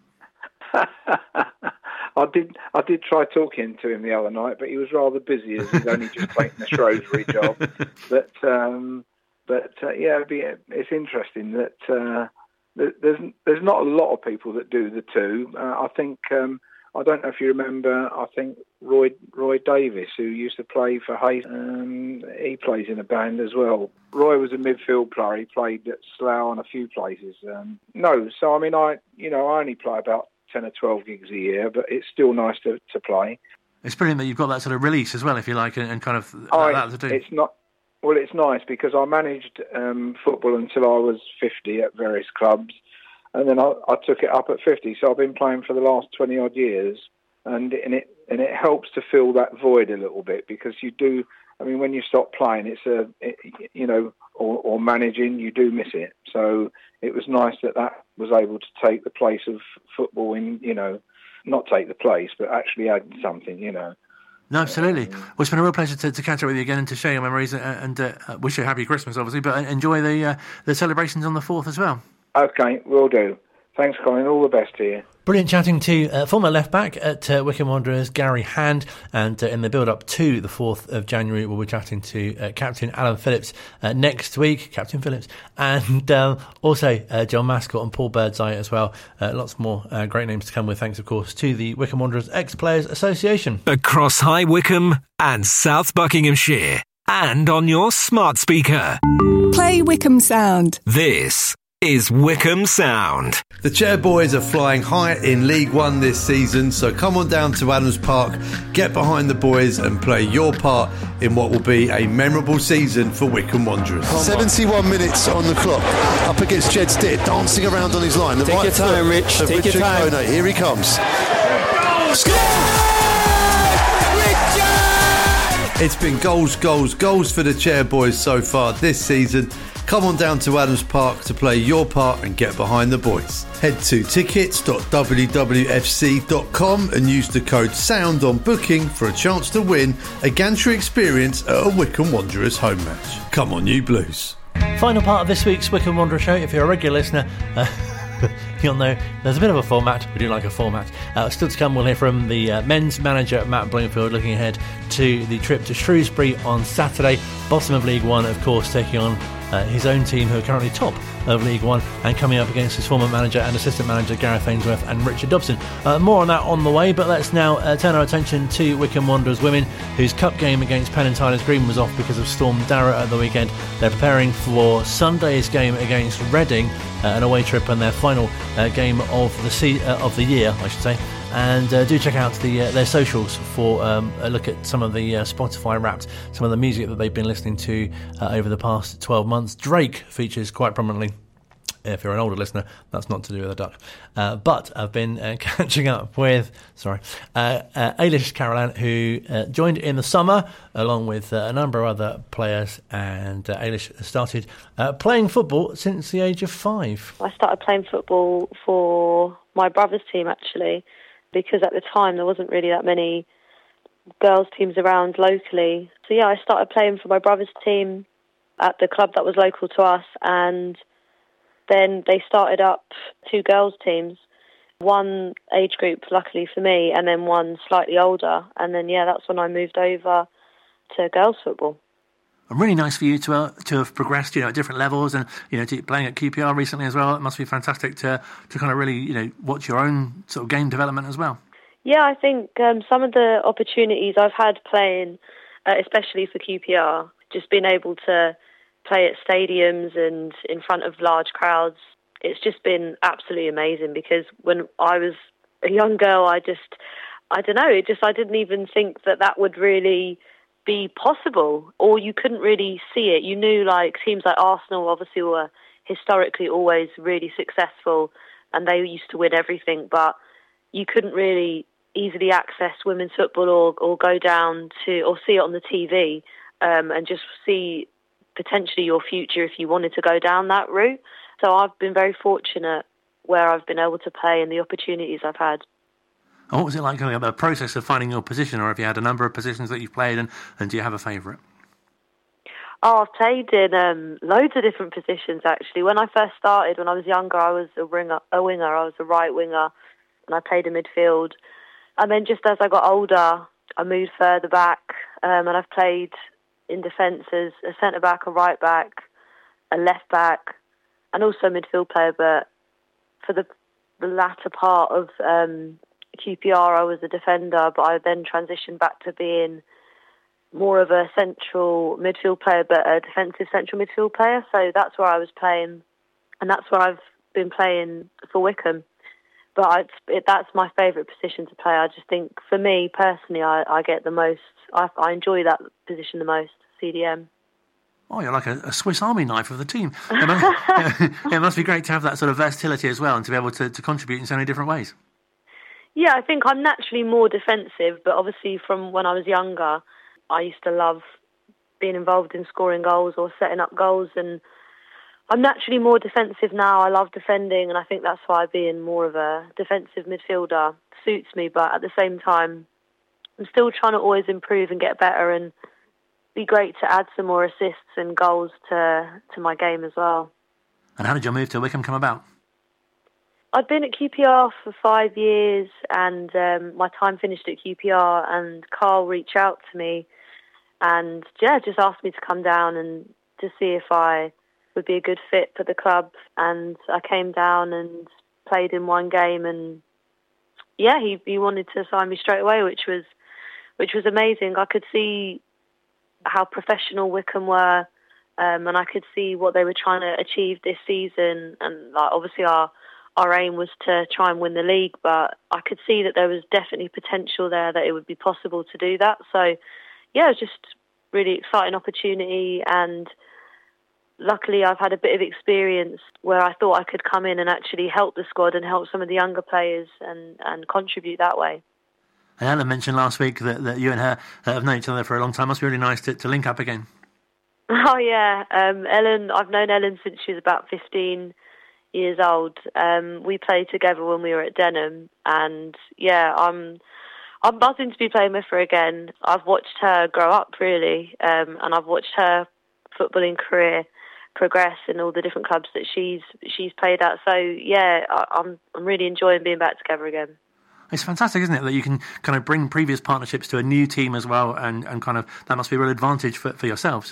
I did I did try talking to him the other night, but he was rather busy as he's only just taken the Shrewsbury job. But um, but uh, yeah, it'd be, it's interesting that. Uh, There's there's not a lot of people that do the two. Uh, I think um, I don't know if you remember. I think Roy Roy Davis, who used to play for Hayes, um, he plays in a band as well. Roy was a midfield player. He played at Slough and a few places. Um, no, so I mean, I you know I only play about ten or twelve gigs a year, but it's still nice to, to play. It's brilliant that you've got that sort of release as well, if you like, and, and kind of I, that to do. It's not. Well, it's nice because I managed um, football until I was fifty at various clubs, and then I, I took it up at fifty. So I've been playing for the last twenty odd years, and, and it and it helps to fill that void a little bit because you do. I mean, when you stop playing, it's a it, you know, or, or managing, you do miss it. So it was nice that that was able to take the place of football in, you know, not take the place, but actually add something, you know. No, absolutely. Well, it's been a real pleasure to, to catch up with you again and to share your memories, and, and uh, wish you a happy Christmas, obviously, but enjoy the uh, the celebrations on the fourth as well. Okay, will do. Thanks, Colin. All the best to you. Brilliant chatting to uh, former left-back at uh, Wycombe Wanderers, Gary Hand, and uh, in the build-up to the fourth of January, we'll be chatting to uh, Captain Alan Phillips uh, next week, Captain Phillips, and um, also uh, John Mascott and Paul Birdseye as well. Uh, lots more uh, great names to come with, thanks, of course, to the Wycombe Wanderers Ex-Players Association. Across High Wycombe and South Buckinghamshire, and on your smart speaker. Play Wycombe Sound. This is Wycombe Sound. The Chairboys are flying high in League One this season, so come on down to Adams Park, get behind the boys and play your part in what will be a memorable season for Wycombe Wanderers. seventy-one minutes on the clock, up against Jed Stitt, dancing around on his line. The Take right your time, Rich. Take Richard your time. Kone. Here he comes. It's been goals, goals, goals for the Chairboys so far this season. Come on down to Adams Park to play your part and get behind the boys. Head to tickets dot w w f c dot com and use the code SOUND on booking for a chance to win a gantry experience at a Wycombe Wanderers home match. Come on, you Blues. Final part of this week's Wycombe Wanderers show. If you're a regular listener, uh, you'll know there's a bit of a format. We do like a format. Uh, still to come, we'll hear from the uh, men's manager, Matt Bloomfield, looking ahead to the trip to Shrewsbury on Saturday. Bottom of League One, of course, taking on uh, his own team, who are currently top of League One, and coming up against his former manager and assistant manager, Gareth Ainsworth and Richard Dobson. Uh, more on that on the way, but let's now uh, turn our attention to Wycombe Wanderers women, whose cup game against Penn and Tyler's Green was off because of Storm Darragh at the weekend. They're preparing for Sunday's game against Reading, uh, an away trip, and their final uh, game of the se- uh, of the year, I should say. And uh, do check out the uh, their socials for um, a look at some of the uh, Spotify Wrapped, some of the music that they've been listening to uh, over the past twelve months. Drake features quite prominently. If you're an older listener, that's not to do with a duck. Uh, but I've been uh, catching up with, sorry, uh, uh, Ailish Carolan, who uh, joined in the summer along with uh, a number of other players. And uh, Ailish started uh, playing football since the age of five. I started playing football for my brother's team, actually, because at the time there wasn't really that many girls' teams around locally. So yeah, I started playing for my brother's team at the club that was local to us, and then they started up two girls' teams, one age group, luckily for me, and then one slightly older. And then, yeah, that's when I moved over to girls' football. And really nice for you to uh, to have progressed, you know, at different levels, and you know, to playing at Q P R recently as well. It must be fantastic to to kind of really, you know, watch your own sort of game development as well. Yeah, I think um, some of the opportunities I've had playing, uh, especially for Q P R, just being able to play at stadiums and in front of large crowds, it's just been absolutely amazing. Because when I was a young girl, I just, I don't know, it just I didn't even think that that would really be possible, or you couldn't really see it. You knew, like, teams like Arsenal obviously were historically always really successful and they used to win everything, but you couldn't really easily access women's football or, or go down to or see it on the T V um, and just see potentially your future if you wanted to go down that route. So I've been very fortunate where I've been able to play and the opportunities I've had. And what was it like going about the process of finding your position, or have you had a number of positions that you've played, and, and do you have a favourite? Oh, I've played in um, loads of different positions, actually. When I first started, when I was younger, I was a winger, a winger. I was a right winger, and I played in midfield. And then just as I got older, I moved further back, um, and I've played in defence as a centre-back, a right-back, a left-back, and also a midfield player. But for the, the latter part of um, Q P R, I was a defender, but I then transitioned back to being more of a central midfield player, but a defensive central midfield player. So that's where I was playing, and that's where I've been playing for Wycombe. But I, it, that's my favourite position to play. I just think, for me personally, I, I get the most, I, I enjoy that position the most, C D M. Oh, you're like a, a Swiss Army knife of the team. It must, it must be great to have that sort of versatility as well, and to be able to, to contribute in so many different ways. Yeah, I think I'm naturally more defensive, but obviously from when I was younger, I used to love being involved in scoring goals or setting up goals, and I'm naturally more defensive now. I love defending, and I think that's why being more of a defensive midfielder suits me. But at the same time, I'm still trying to always improve and get better, and be great to add some more assists and goals to to my game as well. And how did your move to Wycombe come about? I'd been at Q P R for five years and um, my time finished at Q P R, and Carl reached out to me and yeah, just asked me to come down and to see if I would be a good fit for the club. And I came down and played in one game, and yeah, he, he wanted to sign me straight away, which was which was amazing. I could see how professional Wycombe were, um, and I could see what they were trying to achieve this season. And like, obviously our our aim was to try and win the league, but I could see that there was definitely potential there, that it would be possible to do that. So yeah, it was just really exciting opportunity, and luckily I've had a bit of experience where I thought I could come in and actually help the squad and help some of the younger players and, and contribute that way. And Ellen mentioned last week that, that you and her have known each other for a long time. Must be really nice to, to link up again. Oh yeah, um, Ellen, I've known Ellen since she was about fifteen years old. Um, we played together when we were at Denham, and yeah, I'm I'm buzzing to be playing with her again. I've watched her grow up really, um, and I've watched her footballing career progress in all the different clubs that she's she's played at. So yeah, I, I'm I'm really enjoying being back together again. It's fantastic, isn't it, that you can kind of bring previous partnerships to a new team as well, and, and kind of that must be a real advantage for, for yourselves.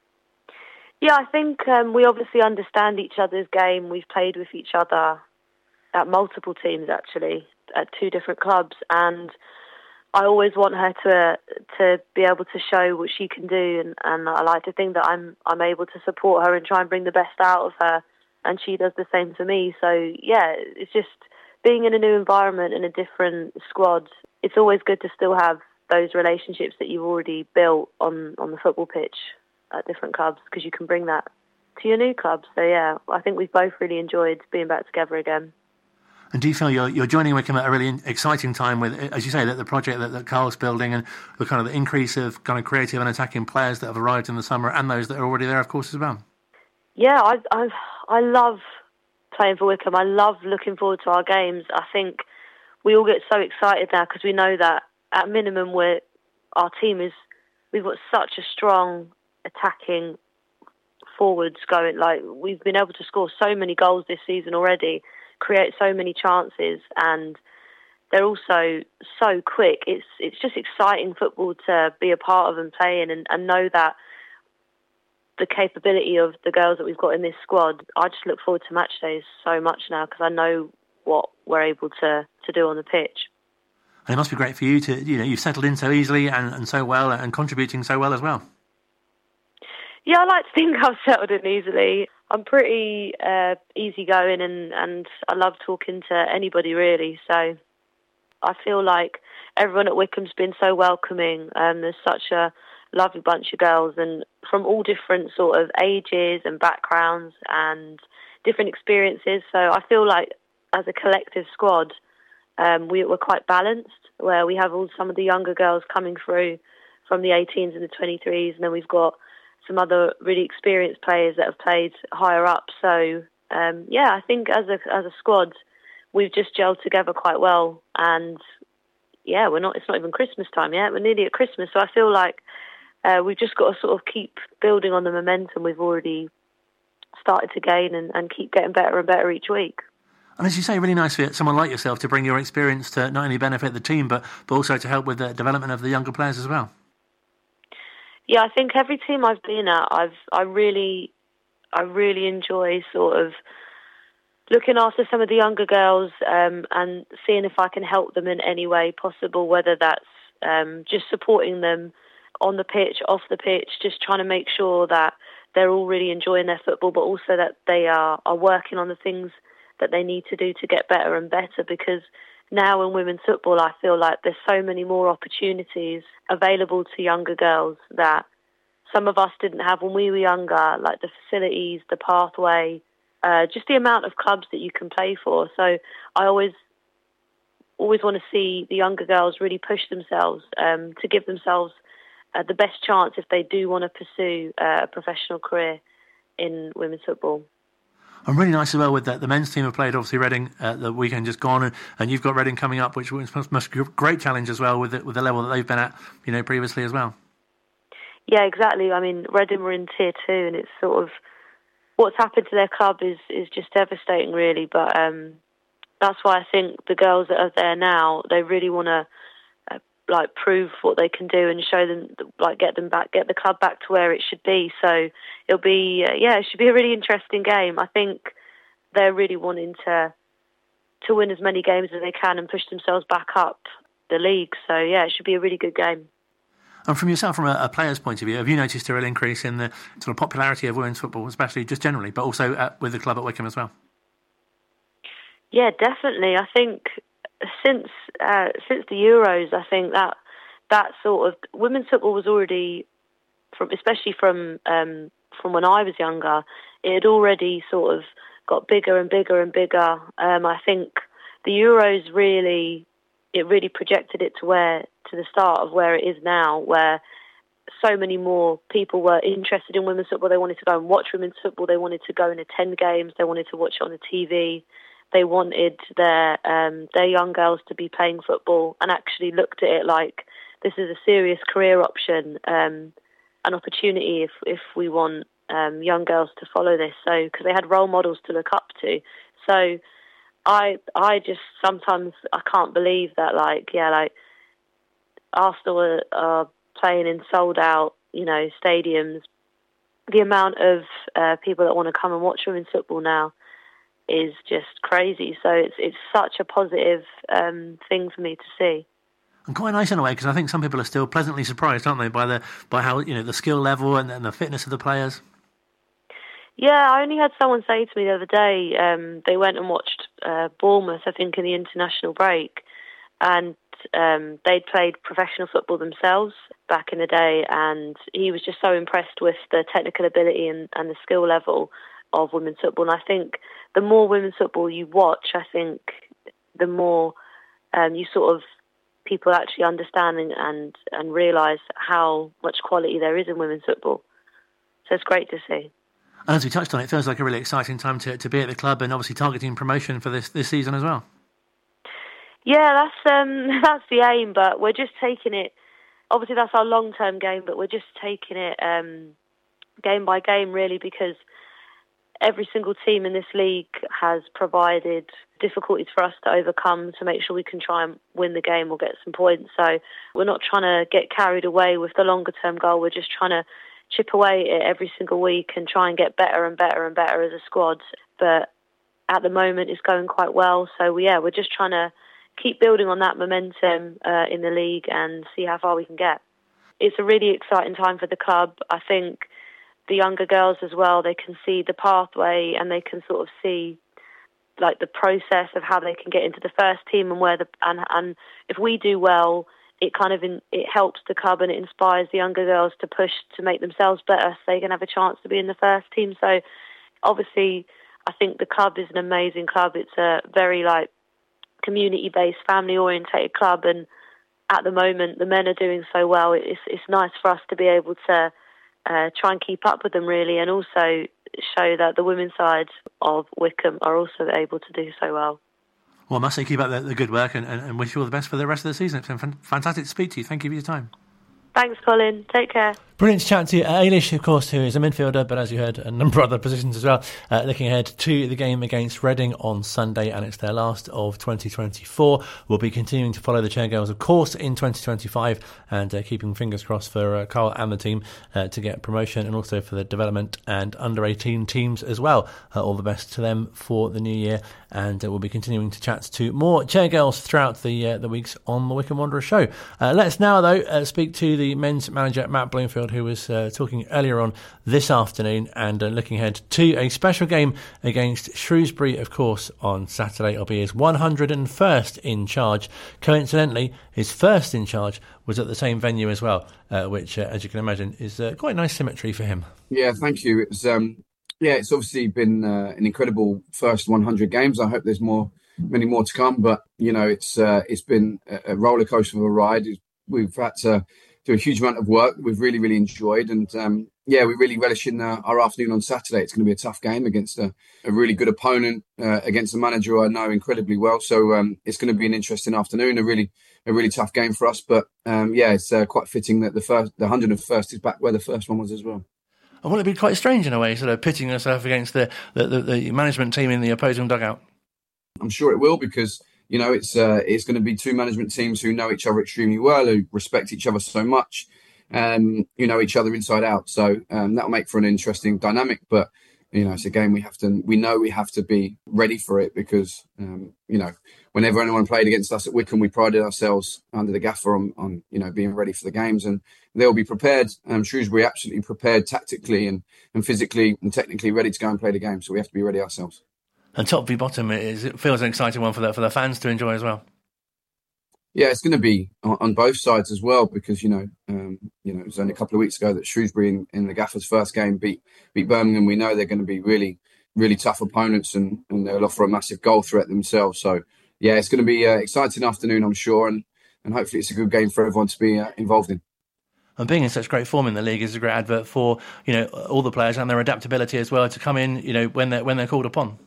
Yeah, I think um, we obviously understand each other's game. We've played with each other at multiple teams, actually, at two different clubs, and I always want her to to be able to show what she can do, and, and I like to think that I'm I'm able to support her and try and bring the best out of her, and she does the same for me. So yeah, it's just being in a new environment in a different squad. It's always good to still have those relationships that you've already built on, on the football pitch at different clubs, because you can bring that to your new club. So yeah, I think we've both really enjoyed being back together again. And do you feel you're, you're joining Wycombe at a really exciting time with, as you say, that the project that, that Carl's building and the kind of the increase of kind of creative and attacking players that have arrived in the summer, and those that are already there, of course, as well? Yeah, I I, I love playing for Wycombe. I love looking forward to our games. I think we all get so excited now because we know that at minimum we're, our team is, we've got such a strong attacking forwards going. Like, we've been able to score so many goals this season already, create so many chances, and they're also so quick. It's it's just exciting football to be a part of and play in, and, and know that the capability of the girls that we've got in this squad. I just look forward to match days so much now because I know what we're able to, to do on the pitch. And it must be great for you to, you know, you've settled in so easily and, and so well and contributing so well as well. Yeah, I like to think I've settled in easily. I'm pretty uh, easygoing and, and I love talking to anybody really. So I feel like everyone at Wycombe's been so welcoming. Um, there's such a lovely bunch of girls, and from all different sort of ages and backgrounds and different experiences. So I feel like as a collective squad, um, we, we're quite balanced, where we have all some of the younger girls coming through from the eighteens and the twenty-threes, and then we've got some other really experienced players that have played higher up. So um, yeah, I think as a as a squad, we've just gelled together quite well. And yeah, we're not. It's not even Christmas time yet. We're nearly at Christmas, so I feel like uh, we've just got to sort of keep building on the momentum we've already started to gain, and, and keep getting better and better each week. And as you say, really nice for someone like yourself to bring your experience to not only benefit the team, but, but also to help with the development of the younger players as well. Yeah, I think every team I've been at, I've I really, I really enjoy sort of looking after some of the younger girls um, and seeing if I can help them in any way possible, whether that's um, just supporting them on the pitch, off the pitch, just trying to make sure that they're all really enjoying their football, but also that they are, are working on the things that they need to do to get better and better. Because now in women's football, I feel like there's so many more opportunities available to younger girls that some of us didn't have when we were younger, like the facilities, the pathway, uh, just the amount of clubs that you can play for. So I always always want to see the younger girls really push themselves um, to give themselves uh, the best chance if they do want to pursue uh, a professional career in women's football. And really nice as well with that. The men's team have played, obviously, Reading uh, the weekend just gone, and, and you've got Reading coming up, which must, must be a great challenge as well with the, with the level that they've been at, you know, previously as well. Yeah, exactly. I mean, Reading were in tier two, and it's sort of what's happened to their club is, is just devastating, really. But um, that's why I think the girls that are there now, they really want to uh, like prove what they can do and show them, like get them back, get the club back to where it should be. So it'll be, uh, yeah, it should be a really interesting game. I think they're really wanting to to win as many games as they can and push themselves back up the league. So yeah, it should be a really good game. And from yourself, from a, a player's point of view, have you noticed a real increase in the sort of popularity of women's football, especially just generally, but also at, with the club at Wycombe as well? Yeah, definitely. I think since uh, since the Euros, I think that that sort of women's football was already, from especially from um, from when I was younger, it had already sort of got bigger and bigger and bigger. Um, I think the Euros really, it really projected it to where to the start of where it is now, where so many more people were interested in women's football. They wanted to go and watch women's football. They wanted to go and attend games. They wanted to watch it on the T V. They wanted their um, their young girls to be playing football and actually looked at it like this is a serious career option, um, an opportunity if if we want um, young girls to follow this. So because they had role models to look up to. So I I just sometimes I can't believe that like yeah like Arsenal are, are playing in sold out you know stadiums. The amount of uh, people that want to come and watch women's football now is just crazy. So it's it's such a positive um, thing for me to see. And quite nice in a way, because I think some people are still pleasantly surprised, aren't they, by the by how you know the skill level and, and the fitness of the players. Yeah, I only had someone say to me the other day, um, they went and watched uh, Bournemouth, I think, in the international break, and um, they'd played professional football themselves back in the day, and he was just so impressed with the technical ability and, and the skill level of women's football. And I think the more women's football you watch, I think the more um, you sort of people actually understand and, and, and realise how much quality there is in women's football. So it's great to see. And as we touched on, it feels like a really exciting time to, to be at the club and obviously targeting promotion for this, this season as well. Yeah, that's um, that's the aim, but we're just taking it, obviously that's our long-term game, but we're just taking it um, game by game really, because every single team in this league has provided difficulties for us to overcome to make sure we can try and win the game or get some points. So we're not trying to get carried away with the longer-term goal. We're just trying to chip away at it every single week and try and get better and better and better as a squad. But at the moment, it's going quite well. So, yeah, we're just trying to keep building on that momentum uh, in the league and see how far we can get. It's a really exciting time for the club. I think the younger girls as well, they can see the pathway and they can sort of see like the process of how they can get into the first team and where the and, and if we do well, it kind of in, it helps the club and it inspires the younger girls to push to make themselves better so they can have a chance to be in the first team. So obviously I think the club is an amazing club. It's a very like community-based, family-orientated club, and at the moment the men are doing so well. It's it's nice for us to be able to uh, try and keep up with them really, and also show that the women's side of Wycombe are also able to do so well. Well, I must say, keep up the, the good work and, and, and wish you all the best for the rest of the season. It's been fantastic to speak to you. Thank you for your time. Thanks, Colin. Take care. Brilliant to chat to Eilish, of course, who is a midfielder, but as you heard, a number of other positions as well. Uh, looking ahead to the game against Reading on Sunday, and it's their last of twenty twenty-four. We'll be continuing to follow the Chair Girls, of course, in twenty twenty-five, and uh, keeping fingers crossed for uh, Carl and the team uh, to get promotion, and also for the development and under eighteen teams as well. Uh, all the best to them for the new year, and uh, we'll be continuing to chat to more Chair Girls throughout the uh, the weeks on the Wycombe Wanderers show. Uh, let's now, though, uh, speak to the men's manager, Matt Bloomfield, who was uh, talking earlier on this afternoon, and uh, looking ahead to a special game against Shrewsbury, of course, on Saturday. It'll be his one hundred and first in charge. Coincidentally, his first in charge was at the same venue as well, uh, which, uh, as you can imagine, is uh, quite nice symmetry for him. Yeah, thank you. It's um, yeah, it's obviously been uh, an incredible first one hundred games. I hope there's more, many more to come. But you know, it's uh, it's been a roller coaster of a ride. We've had to do a huge amount of work. We've really, really enjoyed, and um, yeah, we really relish in uh, our afternoon on Saturday. It's going to be a tough game against a, a really good opponent, uh, against a manager I know incredibly well. So um, it's going to be an interesting afternoon, a really, a really tough game for us. But um, yeah, it's uh, quite fitting that the first, the one hundred and first is back where the first one was as well. And won't it be quite strange in a way, sort of pitting yourself against the the, the, the management team in the opposing dugout? I'm sure it will, because you know it's uh, it's going to be two management teams who know each other extremely well, who respect each other so much, and you know each other inside out. So um, that'll make for an interesting dynamic. But you know, it's a game we have to we know we have to be ready for it, because um, you know whenever anyone played against us at Wycombe, we prided ourselves under the gaffer on, on you know being ready for the games, and they'll be prepared. Um, Shrewsbury absolutely prepared tactically and, and physically and technically ready to go and play the game. So we have to be ready ourselves. And top v bottom, it, is, it feels an exciting one for the for the fans to enjoy as well. Yeah, it's going to be on, on both sides as well, because you know, um, you know, it was only a couple of weeks ago that Shrewsbury in, in the Gaffer's first game beat beat Birmingham. We know they're going to be really, really tough opponents, and, and they'll offer a massive goal threat themselves. So, yeah, it's going to be an exciting afternoon, I'm sure, and, and hopefully it's a good game for everyone to be uh, involved in. And being in such great form in the league is a great advert for you know all the players and their adaptability as well to come in you know when they're when they're called upon.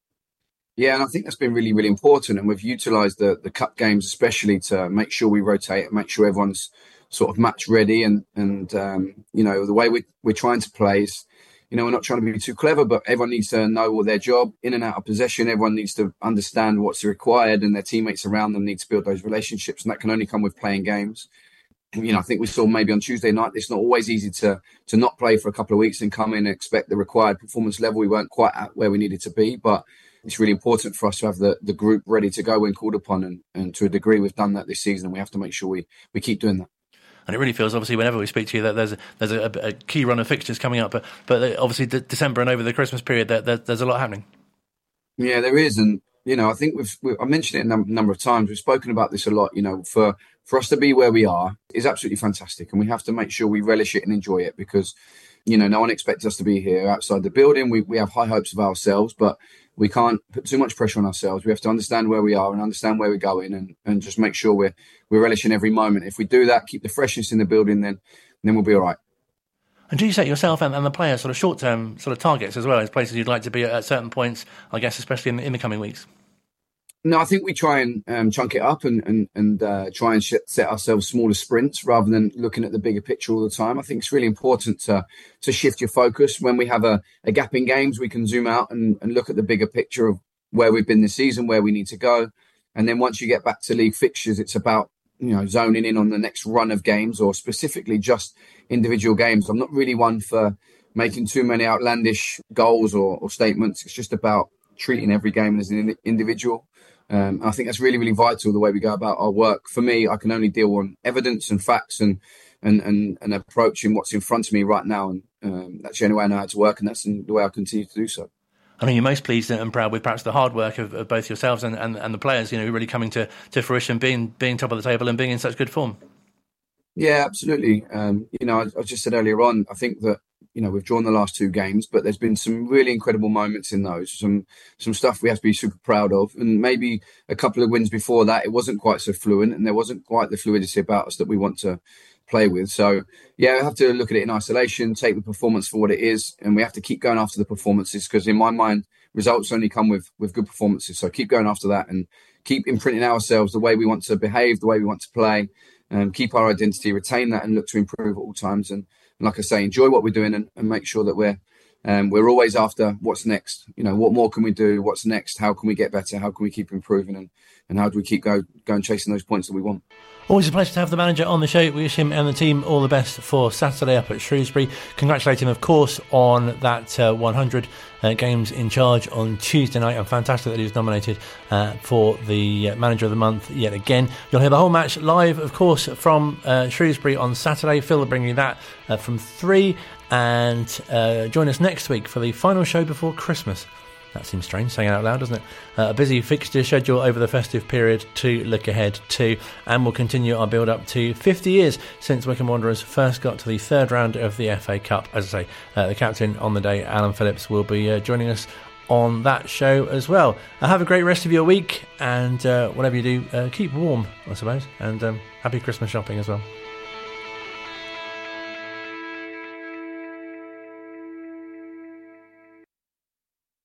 Yeah, and I think that's been really, really important. And we've utilised the, the cup games especially to make sure we rotate and make sure everyone's sort of match ready. And, and um, you know, the way we, we're trying to play is, you know, we're not trying to be too clever, but everyone needs to know what their job, in and out of possession. Everyone needs to understand what's required, and their teammates around them need to build those relationships. And that can only come with playing games. And, you know, I think we saw maybe on Tuesday night, it's not always easy to to not play for a couple of weeks and come in and expect the required performance level. We weren't quite at where we needed to be, but it's really important for us to have the, the group ready to go when called upon, and, and to a degree we've done that this season, and we have to make sure we, we keep doing that. And it really feels, obviously, whenever we speak to you, that there's a, there's a, a key run of fixtures coming up, but but obviously December and over the Christmas period, there, there, there's a lot happening. Yeah, there is, and you know, I think we've, we've I mentioned it a number, number of times. We've spoken about this a lot. You know, for for us to be where we are is absolutely fantastic, and we have to make sure we relish it and enjoy it, because you know, no one expects us to be here outside the building. We we have high hopes of ourselves, but we can't put too much pressure on ourselves. We have to understand where we are and understand where we're going, and, and just make sure we're we're relishing every moment. If we do that, keep the freshness in the building, then then we'll be all right. And do you set yourself and, and the players sort of short-term sort of targets as well as places you'd like to be at, at certain points, I guess, especially in the, in the coming weeks? No, I think we try and um, chunk it up and and, and uh, try and sh- set ourselves smaller sprints rather than looking at the bigger picture all the time. I think it's really important to to shift your focus. When we have a, a gap in games, we can zoom out and, and look at the bigger picture of where we've been this season, where we need to go. And then once you get back to league fixtures, it's about, you know, zoning in on the next run of games, or specifically just individual games. I'm not really one for making too many outlandish goals or, or statements. It's just about treating every game as an individual. Um, I think that's really, really vital, the way we go about our work. For me, I can only deal on evidence and facts and and, and, and approaching what's in front of me right now. And um, that's the only way I know how to work, and that's the way I'll continue to do so. I mean, you're most pleased and proud with perhaps the hard work of, of both yourselves and, and, and the players, you know, really coming to, to fruition, being being top of the table and being in such good form. Yeah, absolutely. Um, you know, I, I just said earlier on, I think that, you know, we've drawn the last two games, but there's been some really incredible moments in those, some some stuff we have to be super proud of. And maybe a couple of wins before that, it wasn't quite so fluent, and there wasn't quite the fluidity about us that we want to play with. So, yeah, we have to look at it in isolation, take the performance for what it is, and we have to keep going after the performances, because in my mind, results only come with, with good performances. So keep going after that and keep imprinting ourselves the way we want to behave, the way we want to play, and keep our identity, retain that, and look to improve at all times. And, and like I say, enjoy what we're doing, and, and make sure that we're um, we're always after what's next. You know, what more can we do? What's next? How can we get better? How can we keep improving? And, and how do we keep go, going chasing those points that we want? Always a pleasure to have the manager on the show. We wish him and the team all the best for Saturday up at Shrewsbury. Congratulate him, of course, on that uh, one hundred uh, games in charge on Tuesday night. And fantastic that he was nominated uh, for the uh, Manager of the Month yet again. You'll hear the whole match live, of course, from uh, Shrewsbury on Saturday. Phil will bring you that uh, from three. And uh, join us next week for the final show before Christmas. That seems strange, saying it out loud, doesn't it? Uh, a busy fixture schedule over the festive period to look ahead to, and we'll continue our build-up to fifty years since Wycombe Wanderers first got to the third round of the F A Cup. As I say, uh, the captain on the day, Alan Phillips, will be uh, joining us on that show as well. Uh, have a great rest of your week, and uh, whatever you do, uh, keep warm, I suppose, and um, happy Christmas shopping as well.